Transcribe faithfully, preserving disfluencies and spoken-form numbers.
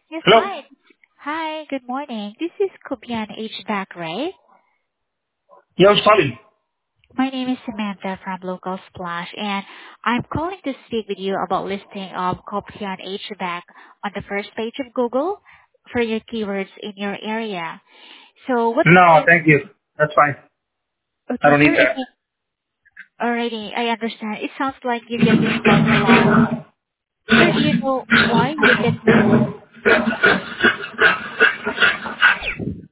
Yes, Hello? hi. Hi, good morning. This is Kubian H V A C, right? Yeah, I'm calling. My name is Samantha from Local Splash, and I'm calling to speak with you about listing of Copian H V A C on the first page of Google for your keywords in your area. So what No, is... thank you. That's fine. I Okay, don't sir, need is that. it already? I understand. It sounds like you get this quite a lot. Sir, do you know why you get this?